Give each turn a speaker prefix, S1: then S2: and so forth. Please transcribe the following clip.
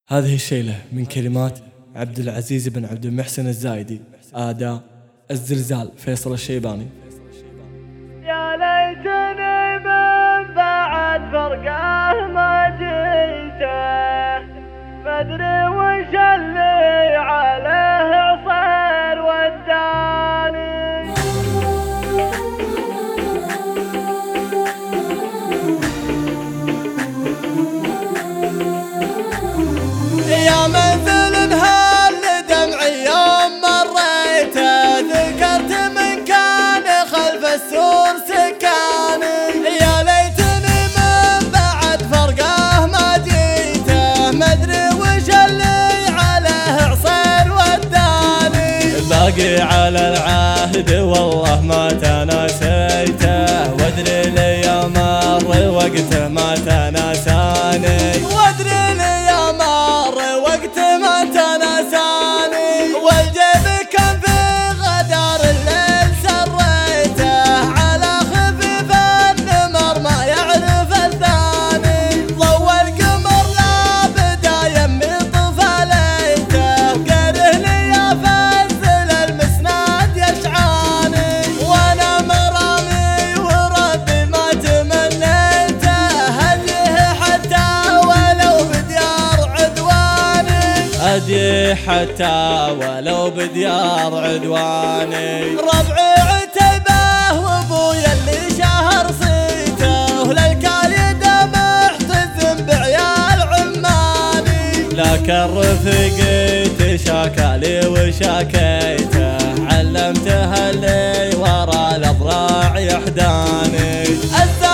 S1: هذه الشيلة من كلمات عبد العزيز بن عبد المحسن الزايدي، أداء الزلزال فيصل الشيباني.
S2: يا ليتني من بعد فرقه ما جيته، ما ادري وش اللي عليه عصير وداني. يا منزل بهالدمع يوم مريته، ذكرت من كان خلف السور سكاني. يا ليتني من بعد فرقه ما جيته، ما ادري وش اللي عليه عصير وداني.
S1: باقي على العهد والله ما تناسيته، وادري لي يا مر وقته ما تناساني.
S2: وادري لي يا مر وقت ما تناساني. والجيب كان في غدار الليل سريته، على خفيف النمر ما يعرف الثاني. ضوى القمر لا بدا يمي طفليته، وقره لي يا فزل المسناد يشعاني. وانا مرامي وربي ما تمنيته، هديه حتى ولو بديار عدواني.
S1: هديه حتى ولو بديار عدواني.
S2: ربعي عتيبه وابويا اللي شهر صيته، وللكاليده محتزم بعيال عماني.
S1: لكن رفقيت شاكالي وشاكيته، علمته اللي ورا الاضراع يحداني.